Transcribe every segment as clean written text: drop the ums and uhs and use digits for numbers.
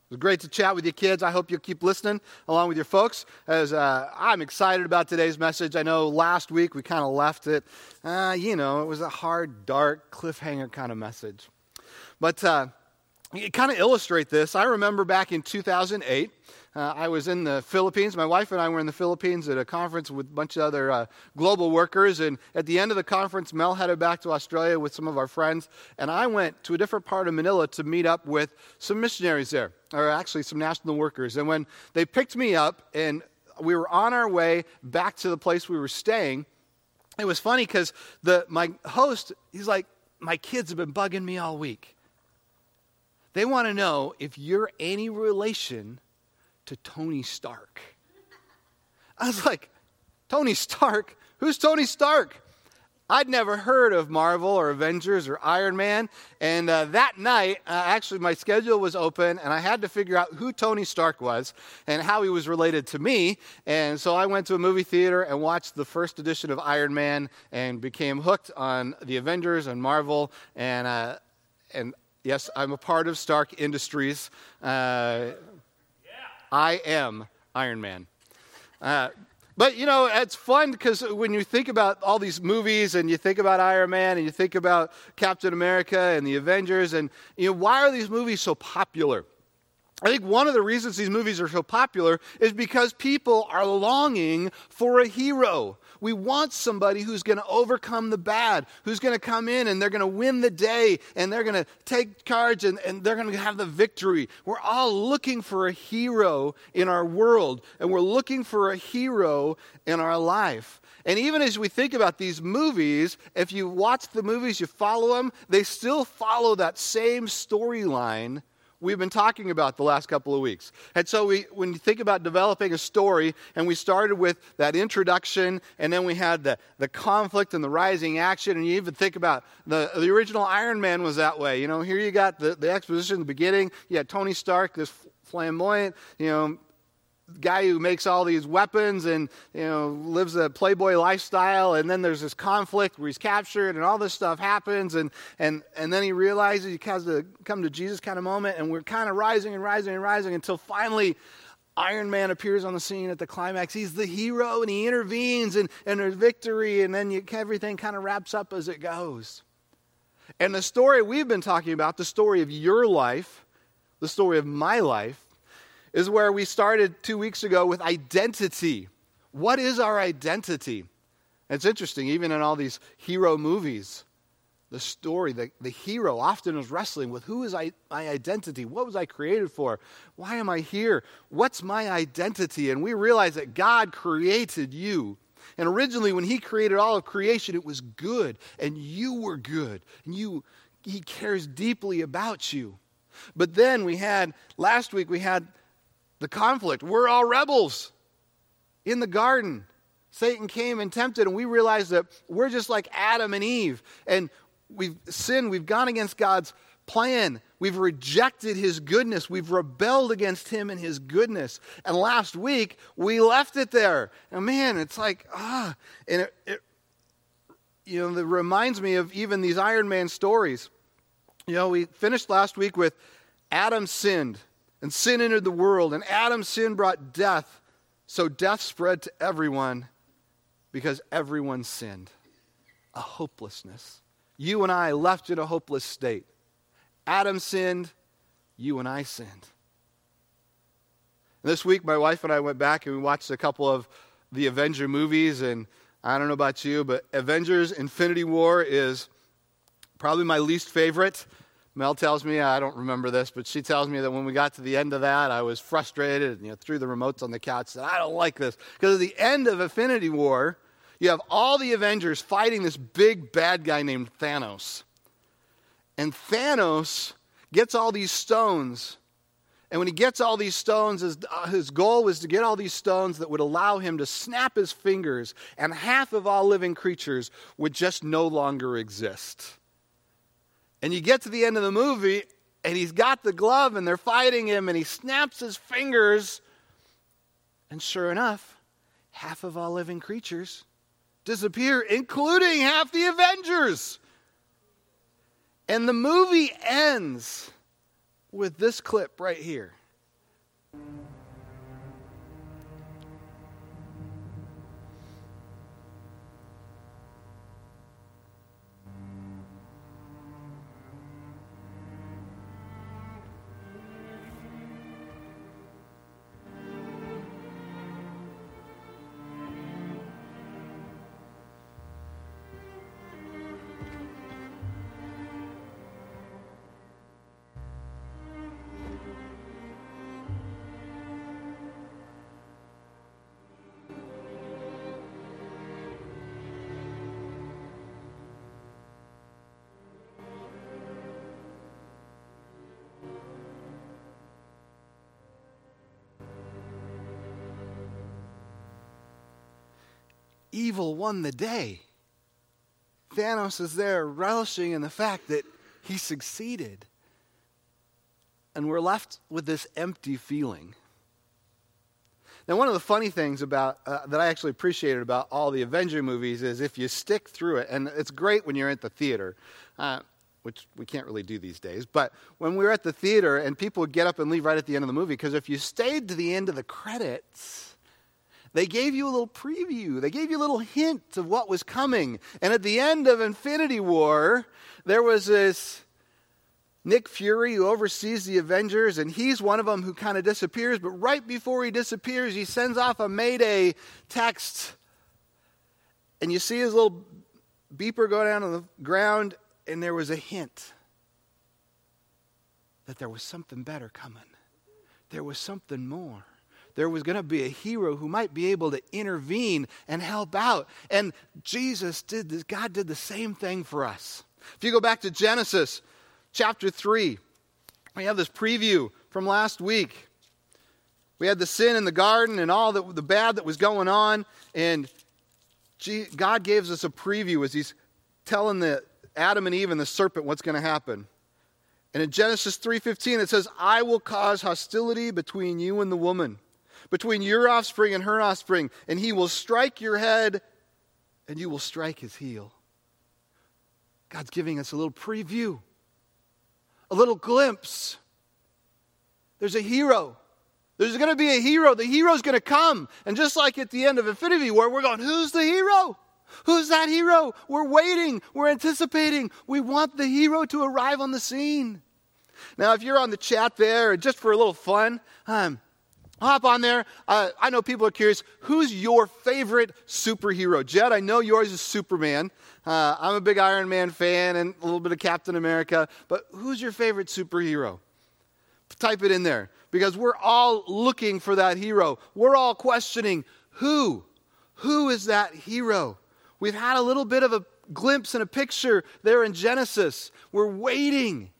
It was great to chat with you kids. I hope you'll keep listening along with your folks as I'm excited about today's message. I know last week we kind of left it, it was a hard, dark, cliffhanger kind of message. But to kind of illustrate this, I remember back in 2008, I was in the Philippines. My wife and I were in the Philippines at a conference with a bunch of other global workers. And at the end of the conference, Mel headed back to Australia with some of our friends. And I went to a different part of Manila to meet up with some missionaries there, or actually some national workers. And when they picked me up and we were on our way back to the place we were staying, it was funny because my host, he's like, my kids have been bugging me all week. They want to know if you're any relation to Tony Stark. I was like, Tony Stark? Who's Tony Stark? I'd never heard of Marvel or Avengers or Iron Man. And that night, actually my schedule was open and I had to figure out who Tony Stark was and how he was related to me. And so I went to a movie theater and watched the first edition of Iron Man and became hooked on the Avengers and Marvel. And yes, I'm a part of Stark Industries. I am Iron Man. But, it's fun because when you think about all these movies and you think about Iron Man and you think about Captain America and the Avengers and, why are these movies so popular? I think one of the reasons these movies are so popular is because people are longing for a hero. We want somebody who's going to overcome the bad, who's going to come in and they're going to win the day and they're going to take charge and they're going to have the victory. We're all looking for a hero in our world and we're looking for a hero in our life. And even as we think about these movies, if you watch the movies, you follow them, they still follow that same storyline we've been talking about the last couple of weeks. And so when you think about developing a story, and we started with that introduction, and then we had the conflict and the rising action, and you even think about the original Iron Man was that way. Here you got the exposition in the beginning. You had Tony Stark, this flamboyant, guy who makes all these weapons and lives a playboy lifestyle, and then there's this conflict where he's captured and all this stuff happens and then he realizes he has to come to Jesus kind of moment, and we're kind of rising and rising and rising until finally Iron Man appears on the scene at the climax. He's the hero and he intervenes and there's victory, and then everything kind of wraps up as it goes. And the story we've been talking about, the story of your life, the story of my life, is where we started 2 weeks ago with identity. What is our identity? And it's interesting, even in all these hero movies, the story, the hero often is wrestling with who is my identity? What was I created for? Why am I here? What's my identity? And we realize that God created you. And originally when he created all of creation, it was good, and you were good. And he cares deeply about you. But then last week we had the conflict. We're all rebels in the garden. Satan came and tempted, and we realized that we're just like Adam and Eve. And we've sinned. We've gone against God's plan. We've rejected his goodness. We've rebelled against him and his goodness. And last week, we left it there. And man, it's like, and it reminds me of even these Iron Man stories. We finished last week with Adam sinned. And sin entered the world, and Adam's sin brought death. So death spread to everyone because everyone sinned. A hopelessness. You and I left in a hopeless state. Adam sinned, you and I sinned. And this week, my wife and I went back and we watched a couple of the Avenger movies, and I don't know about you, but Avengers Infinity War is probably my least favorite. Mel tells me, I don't remember this, but she tells me that when we got to the end of that, I was frustrated and threw the remotes on the couch, said, I don't like this. Because at the end of Infinity War, you have all the Avengers fighting this big bad guy named Thanos. And Thanos gets all these stones. And when he gets all these stones, his goal was to get all these stones that would allow him to snap his fingers, and half of all living creatures would just no longer exist. And you get to the end of the movie, and he's got the glove, and they're fighting him, and he snaps his fingers. And sure enough, half of all living creatures disappear, including half the Avengers. And the movie ends with this clip right here. Evil won the day. Thanos is there relishing in the fact that he succeeded. And we're left with this empty feeling. Now, one of the funny things about that I actually appreciated about all the Avenger movies is if you stick through it, and it's great when you're at the theater, which we can't really do these days, but when we were at the theater and people would get up and leave right at the end of the movie, because if you stayed to the end of the credits, they gave you a little preview. They gave you a little hint of what was coming. And at the end of Infinity War, there was this Nick Fury who oversees the Avengers, and he's one of them who kind of disappears. But right before he disappears, he sends off a Mayday text. And you see his little beeper go down on the ground, and there was a hint that there was something better coming. There was something more. There was going to be a hero who might be able to intervene and help out. And Jesus did this. God did the same thing for us. If you go back to Genesis chapter 3, we have this preview from last week. We had the sin in the garden and all the bad that was going on. And God gives us a preview as he's telling Adam and Eve and the serpent what's going to happen. And in Genesis 3:15 it says, I will cause hostility between you and the woman, between your offspring and her offspring, and he will strike your head, and you will strike his heel. God's giving us a little preview, a little glimpse. There's a hero. There's going to be a hero. The hero's going to come. And just like at the end of Infinity War, we're going, who's the hero? Who's that hero? We're waiting. We're anticipating. We want the hero to arrive on the scene. Now, if you're on the chat there, just for a little fun, hop on there. I know people are curious. Who's your favorite superhero? Jed, I know yours is Superman. I'm a big Iron Man fan and a little bit of Captain America. But who's your favorite superhero? Type it in there. Because we're all looking for that hero. We're all questioning who? Who is that hero? We've had a little bit of a glimpse and a picture there in Genesis. We're waiting.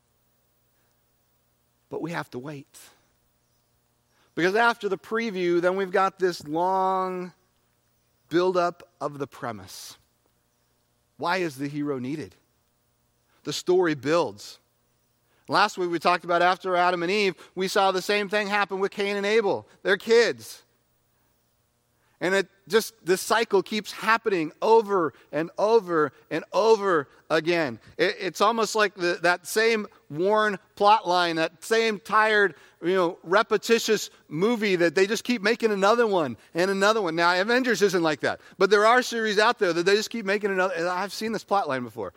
But we have to wait. Because after the preview, then we've got this long buildup of the premise. Why is the hero needed? The story builds. Last week we talked about after Adam and Eve, we saw the same thing happen with Cain and Abel, their kids. And this cycle keeps happening over and over and over again. It's almost like that same worn plot line, that same tired, repetitious movie that they just keep making another one and another one. Now, Avengers isn't like that. But there are series out there that they just keep making another. And I've seen this plot line before.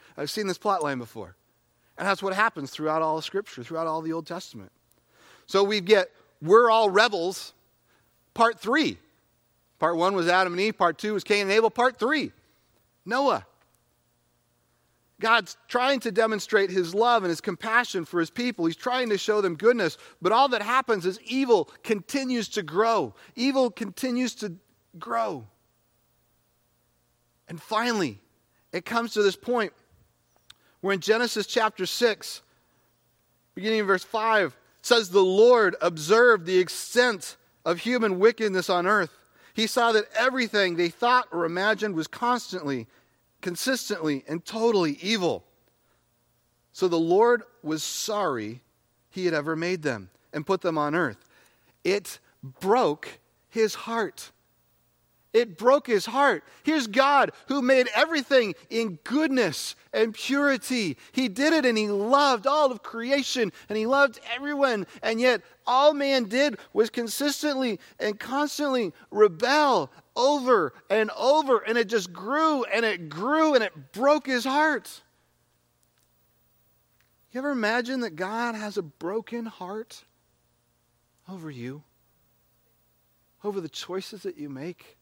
And that's what happens throughout all of Scripture, throughout all the Old Testament. So we get We're All Rebels, part 3. Part 1 was Adam and Eve. Part 2 was Cain and Abel. Part 3, Noah. God's trying to demonstrate his love and his compassion for his people. He's trying to show them goodness. But all that happens is evil continues to grow. Evil continues to grow. And finally, it comes to this point where in Genesis chapter 6, beginning in verse 5, it says, the Lord observed the extent of human wickedness on earth. He saw that everything they thought or imagined was consistently, and totally evil. So the Lord was sorry he had ever made them and put them on earth. It broke his heart. It broke his heart. Here's God who made everything in goodness and purity. He did it and he loved all of creation and he loved everyone. And yet all man did was consistently and constantly rebel over and over. And it just grew and it grew and it broke his heart. You ever imagine that God has a broken heart over you? Over the choices that you make?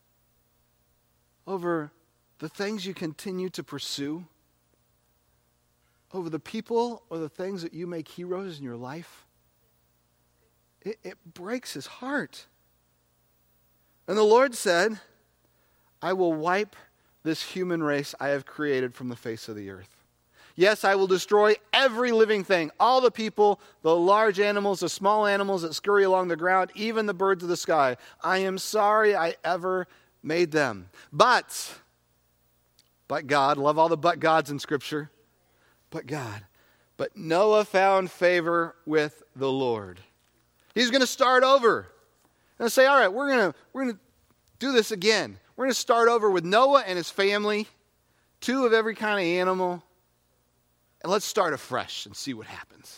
Over the things you continue to pursue? Over the people or the things that you make heroes in your life? It breaks his heart. And the Lord said, I will wipe this human race I have created from the face of the earth. Yes, I will destroy every living thing, all the people, the large animals, the small animals that scurry along the ground, even the birds of the sky. I am sorry I ever made them. But God, love all the but gods in Scripture. But God. But Noah found favor with the Lord. He's going to start over. And say, all right, we're going to do this again. We're going to start over with Noah and his family, 2 of every kind of animal. And let's start afresh and see what happens.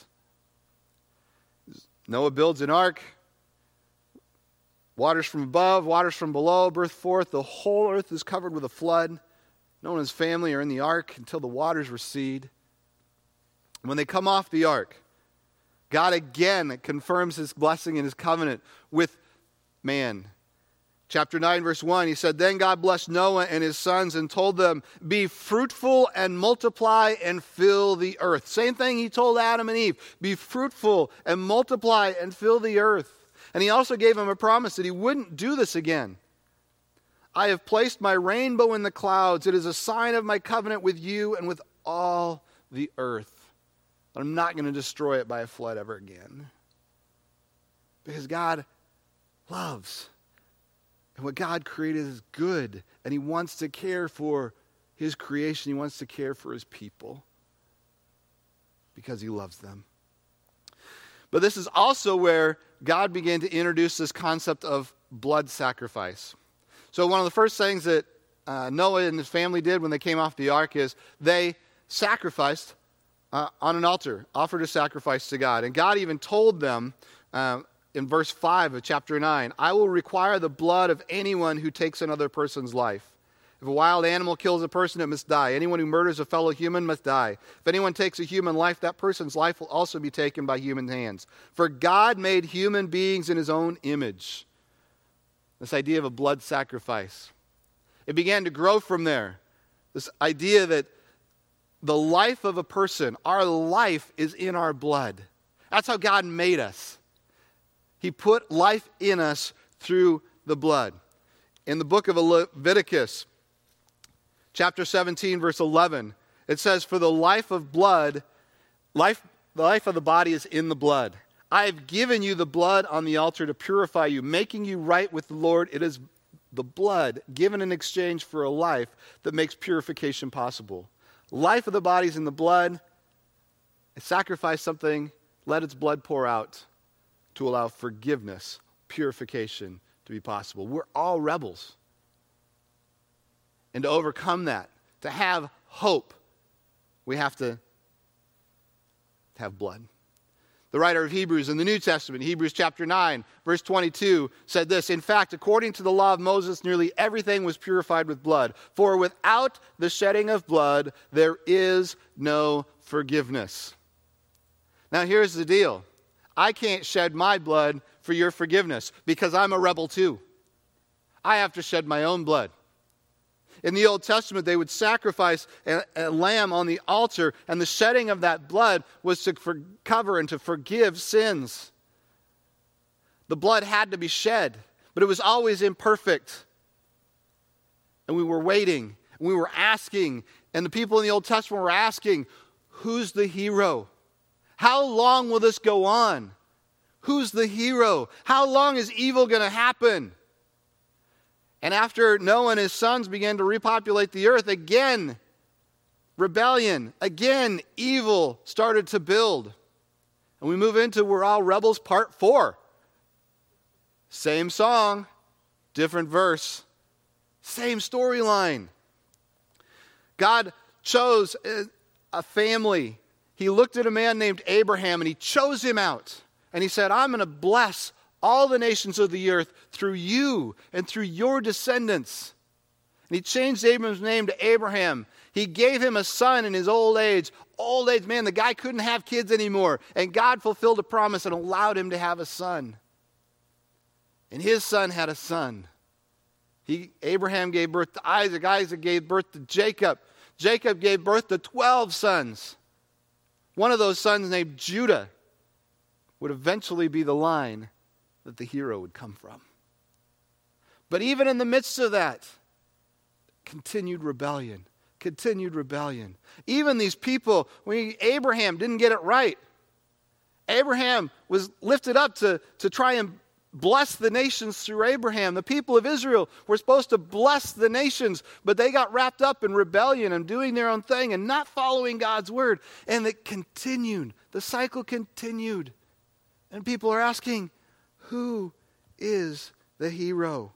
Noah builds an ark. Waters from above, waters from below, burst forth. The whole earth is covered with a flood. Noah and his family are in the ark until the waters recede. When they come off the ark, God again confirms his blessing and his covenant with man. Chapter 9, verse 1, he said, Then God blessed Noah and his sons and told them, Be fruitful and multiply and fill the earth. Same thing he told Adam and Eve. Be fruitful and multiply and fill the earth. And he also gave them a promise that he wouldn't do this again. I have placed my rainbow in the clouds. It is a sign of my covenant with you and with all the earth. I'm not going to destroy it by a flood ever again. Because God loves. And what God created is good. And he wants to care for his creation. He wants to care for his people. Because he loves them. But this is also where God began to introduce this concept of blood sacrifice. So one of the first things that Noah and his family did when they came off the ark is they sacrificed on an altar, offered a sacrifice to God. And God even told them in verse 5 of chapter 9, I will require the blood of anyone who takes another person's life. If a wild animal kills a person, it must die. Anyone who murders a fellow human must die. If anyone takes a human life, that person's life will also be taken by human hands. For God made human beings in his own image. This idea of a blood sacrifice. It began to grow from there. This idea that the life of a person, our life is in our blood. That's how God made us. He put life in us through the blood. In the book of Leviticus, chapter 17, verse 11, it says, For the life of blood, the life of the body is in the blood. I have given you the blood on the altar to purify you, making you right with the Lord. It is the blood given in exchange for a life that makes purification possible. Life of the body is in the blood. Sacrifice something, let its blood pour out to allow forgiveness, purification to be possible. We're all rebels. And to overcome that, to have hope, we have to have blood. The writer of Hebrews in the New Testament, Hebrews chapter 9, verse 22, said this, In fact, according to the law of Moses, nearly everything was purified with blood. For without the shedding of blood, there is no forgiveness. Now here's the deal. I can't shed my blood for your forgiveness because I'm a rebel too. I have to shed my own blood. In the Old Testament, they would sacrifice a lamb on the altar, and the shedding of that blood was to cover and to forgive sins. The blood had to be shed, but it was always imperfect. And we were waiting, and we were asking, and the people in the Old Testament were asking, who's the hero? How long will this go on? Who's the hero? How long is evil going to happen? And after Noah and his sons began to repopulate the earth, again, rebellion, again, evil started to build. And we move into We're All Rebels Part 4. Same song, different verse. Same storyline. God chose a family. He looked at a man named Abraham and he chose him out. And he said, I'm going to bless all the nations of the earth through you and through your descendants. And he changed Abram's name to Abraham. He gave him a son in his old age. Old age, man, the guy couldn't have kids anymore. And God fulfilled a promise and allowed him to have a son. And his son had a son. Abraham gave birth to Isaac. Isaac gave birth to Jacob. Jacob gave birth to 12 sons. One of those sons, named Judah, would eventually be the line that the hero would come from. But even in the midst of that, continued rebellion. Even these people, Abraham didn't get it right. Abraham was lifted up to try and bless the nations through Abraham. The people of Israel were supposed to bless the nations, but they got wrapped up in rebellion and doing their own thing and not following God's word. And it continued. The cycle continued. And people are asking, who is the hero?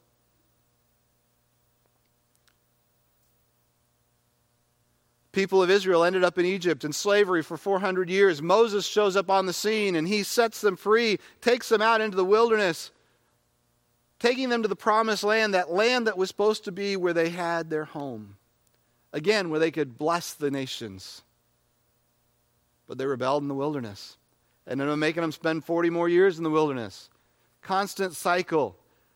People of Israel ended up in Egypt in slavery for 400 years. Moses shows up on the scene and he sets them free, takes them out into the wilderness, taking them to the promised land, that land that was supposed to be where they had their home. Again, where they could bless the nations. But they rebelled in the wilderness. And ended up making them spend 40 more years in the wilderness. Constant cycle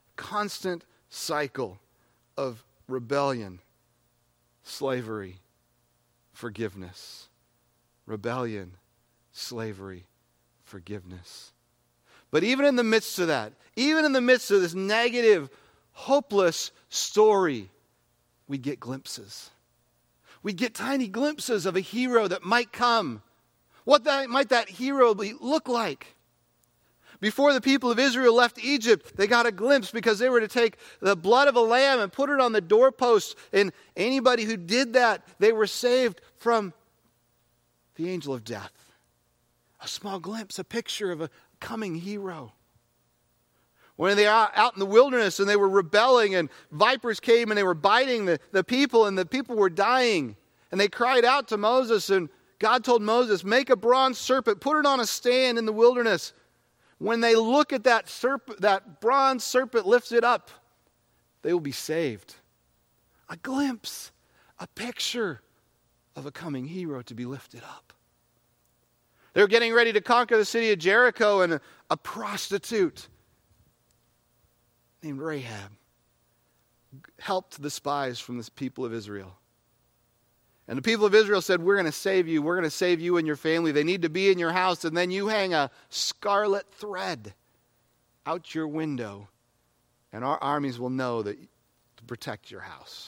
of rebellion, slavery, forgiveness. Rebellion, slavery, forgiveness. But even in the midst of that, even in the midst of this negative, hopeless story, we get glimpses. We get tiny glimpses of a hero that might come. What might that hero look like? Before the people of Israel left Egypt, they got a glimpse because they were to take the blood of a lamb and put it on the doorpost. And anybody who did that, they were saved from the angel of death. A small glimpse, a picture of a coming hero. When they are out in the wilderness and they were rebelling and vipers came and they were biting the people and the people were dying. And they cried out to Moses and God told Moses, make a bronze serpent, put it on a stand in the wilderness. When they look at that serpent, that bronze serpent lifted up, they will be saved. A glimpse, a picture of a coming hero to be lifted up. They're getting ready to conquer the city of Jericho, and a prostitute named Rahab helped the spies from the people of Israel. And the people of Israel said, we're going to save you. We're going to save you and your family. They need to be in your house. And then you hang a scarlet thread out your window. And our armies will know that to protect your house.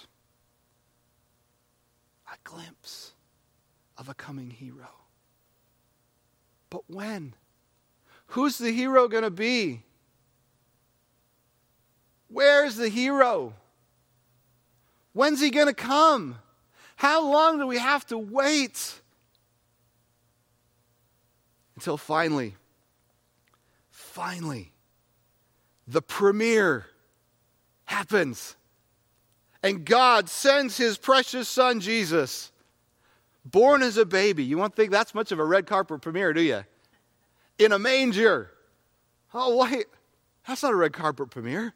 A glimpse of a coming hero. But when? Who's the hero going to be? Where's the hero? When's he going to come? How long do we have to wait? Until finally, the premiere happens. And God sends his precious son, Jesus, born as a baby. You won't think that's much of a red carpet premiere, do you? In a manger. Oh, wait, that's not a red carpet premiere.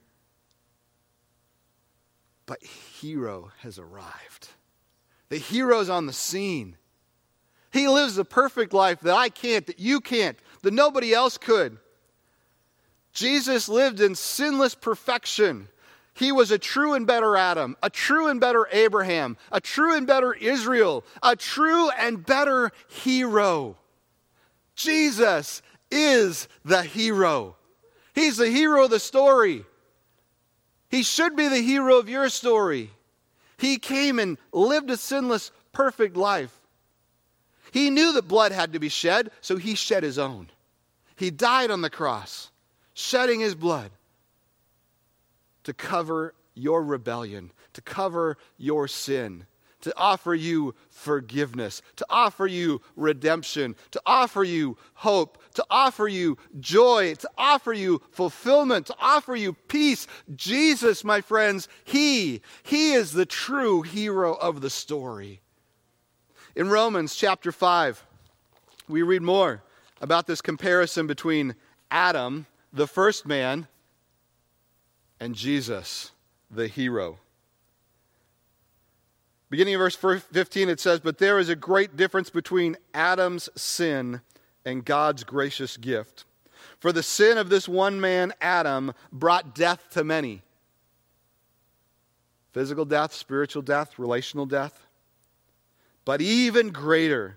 But hero has arrived. The hero's on the scene. He lives the perfect life that I can't, that you can't, that nobody else could. Jesus lived in sinless perfection. He was a true and better Adam, a true and better Abraham, a true and better Israel, a true and better hero. Jesus is the hero. He's the hero of the story. He should be the hero of your story. He came and lived a sinless, perfect life. He knew that blood had to be shed, so he shed his own. He died on the cross, shedding his blood to cover your rebellion, to cover your sin, to offer you forgiveness, to offer you redemption, to offer you hope, to offer you joy, to offer you fulfillment, to offer you peace. Jesus, my friends, He is the true hero of the story. In Romans chapter 5, we read more about this comparison between Adam, the first man, and Jesus, the hero. Beginning of verse 15, it says, "But there is a great difference between Adam's sin and God's gracious gift. For the sin of this one man, Adam, brought death to many." Physical death, spiritual death, relational death. "But even greater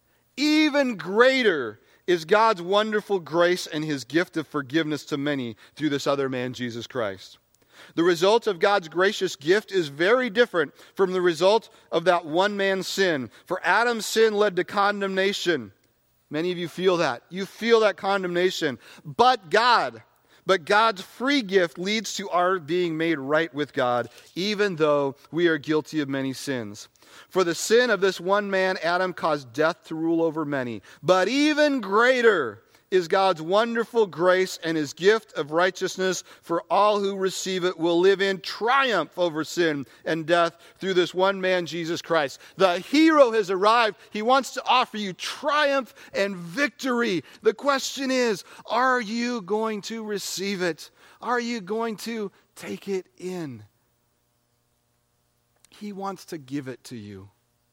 is God's wonderful grace and His gift of forgiveness to many through this other man, Jesus Christ. The result of God's gracious gift is very different from the result of that one man's sin. For Adam's sin led to condemnation." Many of you feel that. You feel that condemnation. But God's free gift leads to our being made right with God, even though we are guilty of many sins. "For the sin of this one man, Adam, caused death to rule over many. But even greater is God's wonderful grace, and His gift of righteousness for all who receive it will live in triumph over sin and death through this one man, Jesus Christ." The hero has arrived. He wants to offer you triumph and victory. The question is, are you going to receive it? Are you going to take it in? He wants to give it to you.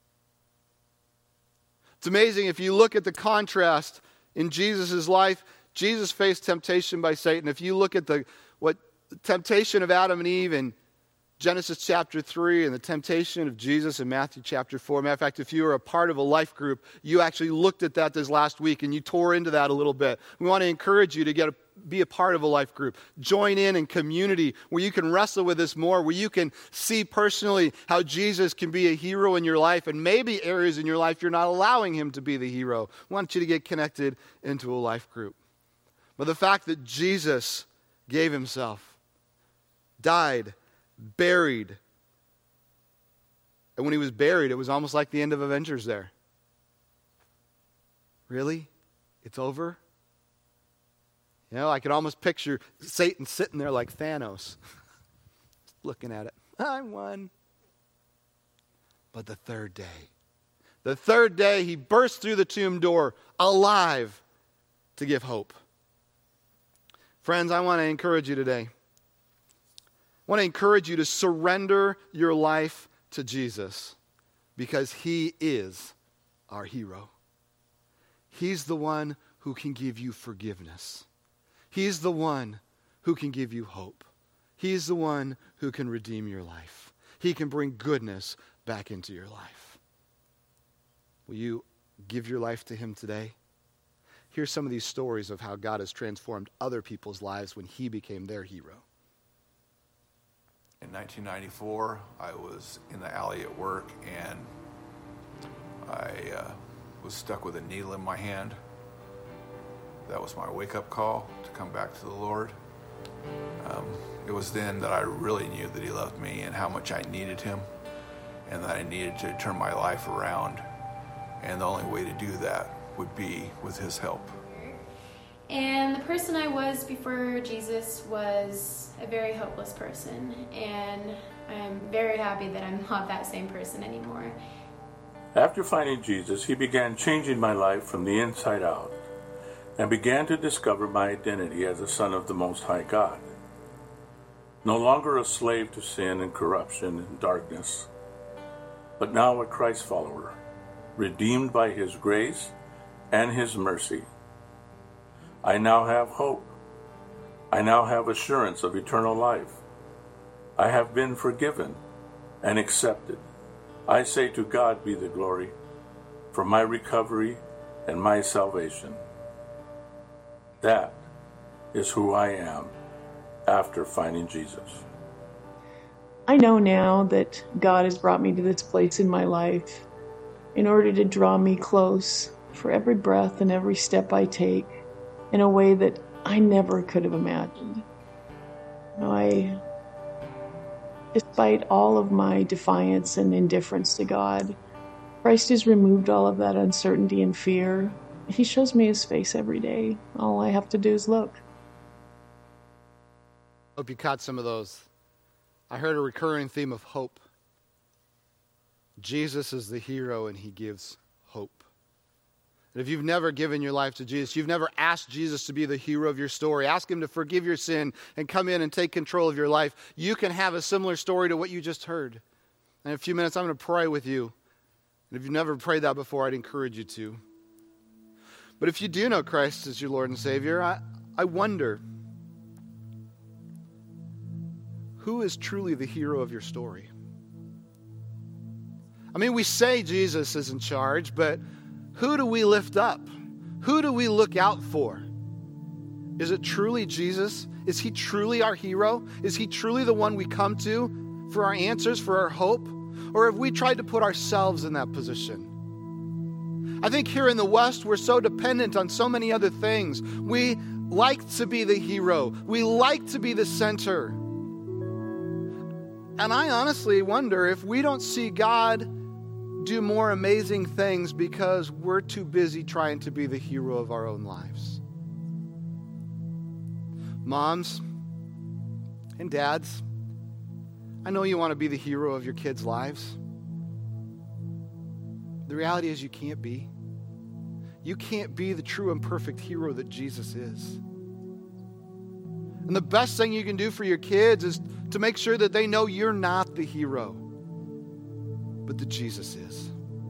It's amazing if you look at the contrast in Jesus' life. Jesus faced temptation by Satan. If you look at the temptation of Adam and Eve in Genesis chapter 3 and the temptation of Jesus in Matthew chapter 4. Matter of fact, if you were a part of a life group, you actually looked at that this last week and you tore into that a little bit. We want to encourage you to be a part of a life group. Join in community where you can wrestle with this more, where you can see personally how Jesus can be a hero in your life, and maybe areas in your life you're not allowing Him to be the hero. We want you to get connected into a life group. But the fact that Jesus gave Himself, died, buried, and when He was buried, it was almost like the end of Avengers there. Really? It's over? You know, I could almost picture Satan sitting there like Thanos, looking at it. I won. But the third day, He burst through the tomb door alive to give hope. Friends, I want to encourage you today. I want to encourage you to surrender your life to Jesus because He is our hero. He's the one who can give you forgiveness. He's the one who can give you hope. He's the one who can redeem your life. He can bring goodness back into your life. Will you give your life to Him today? Here's some of these stories of how God has transformed other people's lives when He became their hero. In 1994, I was in the alley at work, and I was stuck with a needle in my hand. That was my wake-up call to come back to the Lord. It was then that I really knew that He loved me and how much I needed Him, and that I needed to turn my life around. And the only way to do that would be with His help. And the person I was before Jesus was a very hopeless person, and I'm very happy that I'm not that same person anymore. After finding Jesus, He began changing my life from the inside out and began to discover my identity as a son of the Most High God. No longer a slave to sin and corruption and darkness, but now a Christ follower, redeemed by His grace and His mercy. I now have hope. I now have assurance of eternal life. I have been forgiven and accepted. I say to God be the glory for my recovery and my salvation. That is who I am after finding Jesus. I know now that God has brought me to this place in my life in order to draw me close for every breath and every step I take in a way that I never could have imagined. I Despite all of my defiance and indifference to God, Christ has removed all of that uncertainty and fear. He shows me his face every day. All I have to do is look. Hope you caught some of those. I heard a recurring theme of hope. Jesus is the hero and he gives hope. And if you've never given your life to Jesus, you've never asked Jesus to be the hero of your story, ask him to forgive your sin and come in and take control of your life, you can have a similar story to what you just heard. In a few minutes, I'm going to pray with you. And if you've never prayed that before, I'd encourage you to. But if you do know Christ as your Lord and Savior, I wonder, who is truly the hero of your story? I mean, we say Jesus is in charge, but who do we lift up? Who do we look out for? Is it truly Jesus? Is he truly our hero? Is he truly the one we come to for our answers, for our hope? Or have we tried to put ourselves in that position? I think here in the West, we're so dependent on so many other things. We like to be the hero. We like to be the center. And I honestly wonder if we don't see God do more amazing things because we're too busy trying to be the hero of our own lives. Moms and dads, I know you want to be the hero of your kids' lives. The reality is you can't be. You can't be the true and perfect hero that Jesus is. And the best thing you can do for your kids is to make sure that they know you're not the hero, but that Jesus is.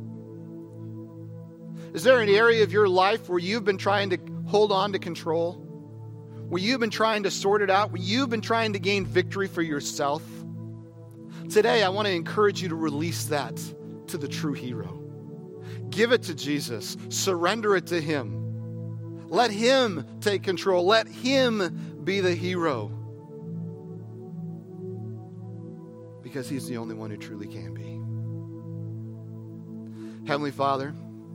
Is there an area of your life where you've been trying to hold on to control? Where you've been trying to sort it out? Where you've been trying to gain victory for yourself? Today, I want to encourage you to release that to the true hero. Give it to Jesus. Surrender it to him. Let him take control. Let him be the hero. Because he's the only one who truly can be. Heavenly Father,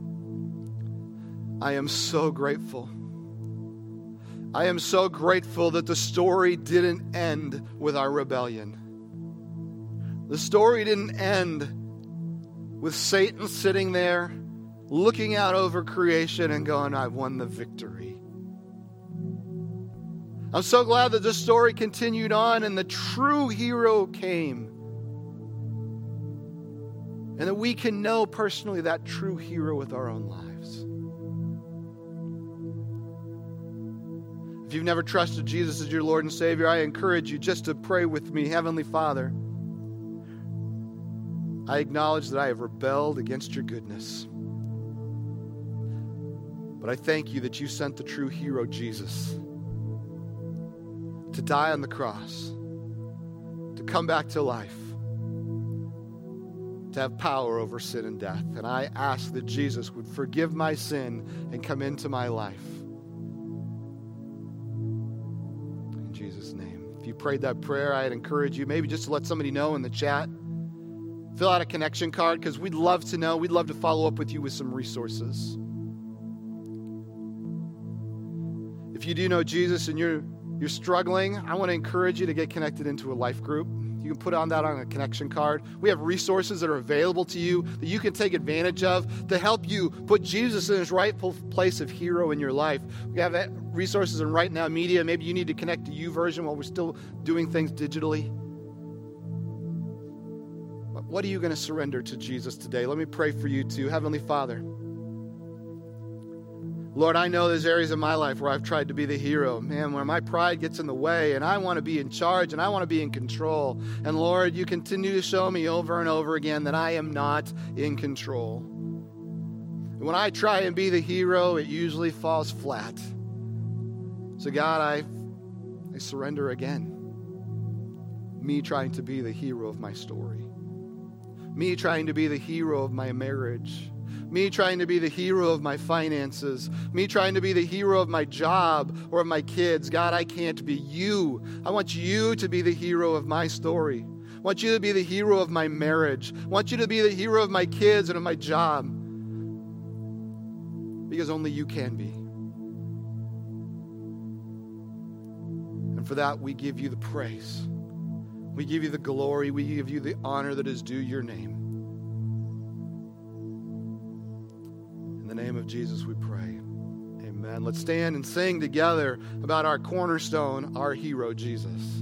I am so grateful. I am so grateful that the story didn't end with our rebellion. The story didn't end with Satan sitting there looking out over creation and going, I've won the victory. I'm so glad that this story continued on and the true hero came. And that we can know personally that true hero with our own lives. If you've never trusted Jesus as your Lord and Savior, I encourage you just to pray with me. Heavenly Father, I acknowledge that I have rebelled against your goodness. But I thank you that you sent the true hero, Jesus, to die on the cross, to come back to life, to have power over sin and death. And I ask that Jesus would forgive my sin and come into my life. In Jesus' name. If you prayed that prayer, I'd encourage you maybe just to let somebody know in the chat. Fill out a connection card because we'd love to know. We'd love to follow up with you with some resources. If you do know Jesus and you're struggling, I want to encourage you to get connected into a life group. You can put on that on a connection card. We have resources that are available to you that you can take advantage of to help you put Jesus in his rightful place of hero in your life. We have resources in Right Now Media. Maybe you need to connect to YouVersion while we're still doing things digitally. But what are you going to surrender to Jesus today? Let me pray for you too. Heavenly Father, Lord, I know there's areas of my life where I've tried to be the hero, man, where my pride gets in the way and I want to be in charge and I want to be in control. And Lord, you continue to show me over and over again that I am not in control. And when I try and be the hero, it usually falls flat. So God, I surrender again. Me trying to be the hero of my story. Me trying to be the hero of my marriage. Me trying to be the hero of my finances. Me trying to be the hero of my job or of my kids. God, I can't be you. I want you to be the hero of my story. I want you to be the hero of my marriage. I want you to be the hero of my kids and of my job. Because only you can be. And for that, we give you the praise. We give you the glory. We give you the honor that is due your name. In the name of Jesus we pray. Amen. Let's stand and sing together about our cornerstone, our hero, Jesus.